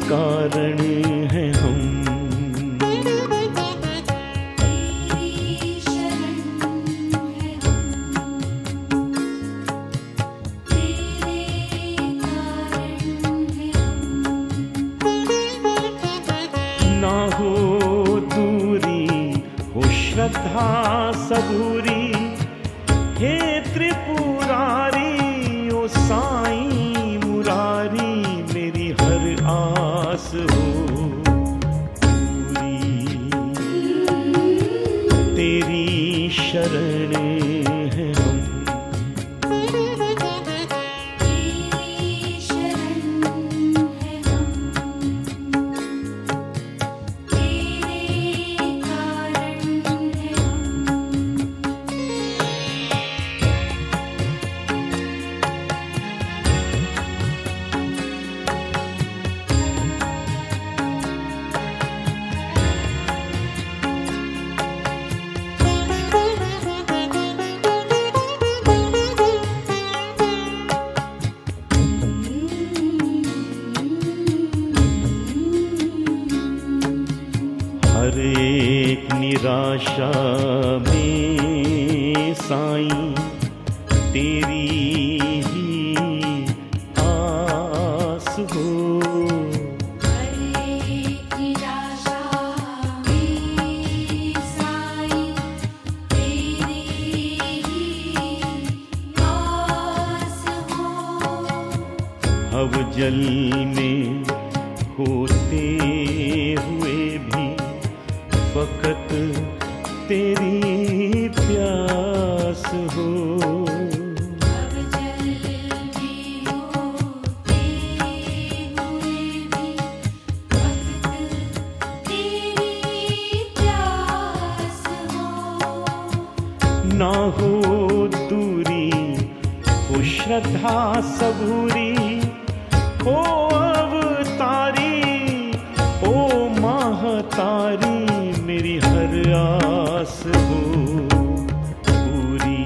कारण हैं हम। ना हो दूरी हो श्रद्धा सबूरी, हे त्रिपुरारी ओ साईं मुरारी, मेरी हर आस हो पूरी। तेरी शरण है हम। हर एक निराशा में साईं तेरी ही आस हो। हर एक निराशा में साईं तेरी ही आस हो। अवजल में होते हुए भी वक़्त तेरी प्यास हो। अवजल में होते हुए भी वक़्त तेरी प्यास हो। ना हो दूरी हो श्रद्धा सबूरी, ओ अवतारी ओ महतारी, मेरी हर आस हो पूरी।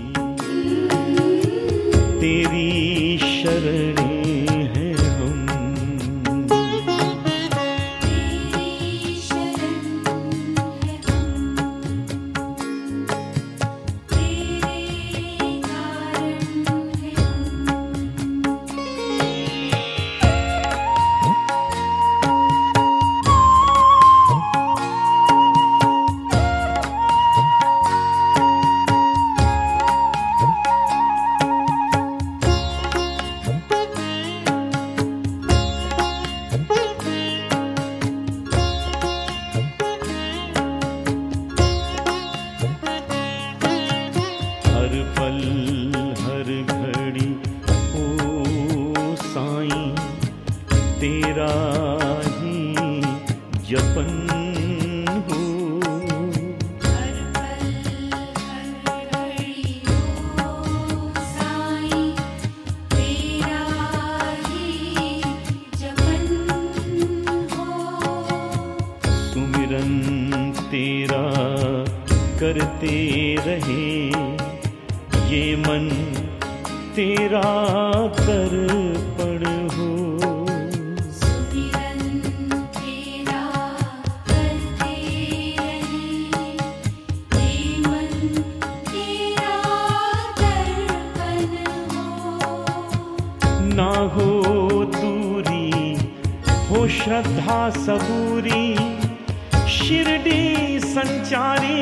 तेरी शरण है हम। तेरी शरण है हम। तेरे कारण है हर पल हर घड़ी ओ साईं तेरा ही जपन हो। हर पल हर घड़ी ओ साईं तेरा ही जपन हो। सुमिरन तेरा करते रहे, ये मन तेरा दर्पण हो। सुमिरन तेरा करते रहे, ये मन तेरा दर्पण हो। ना हो दूरी हो श्रद्धा सबूरी, शिरडी संचारी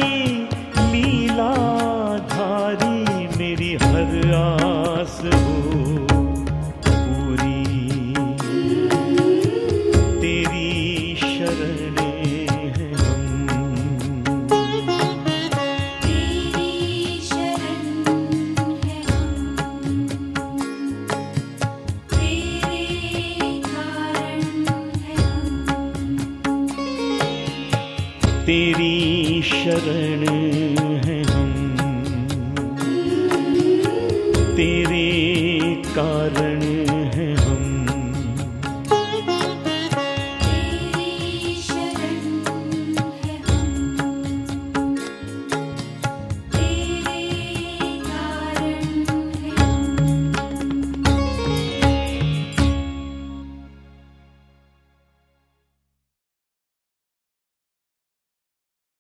लीलाधारी, मेरी हर आस हो पूरी। तेरी शरण है हम। तेरी शरण है हम। तेरे कारण है हम। तेरी शरण है हम। तेरे कारण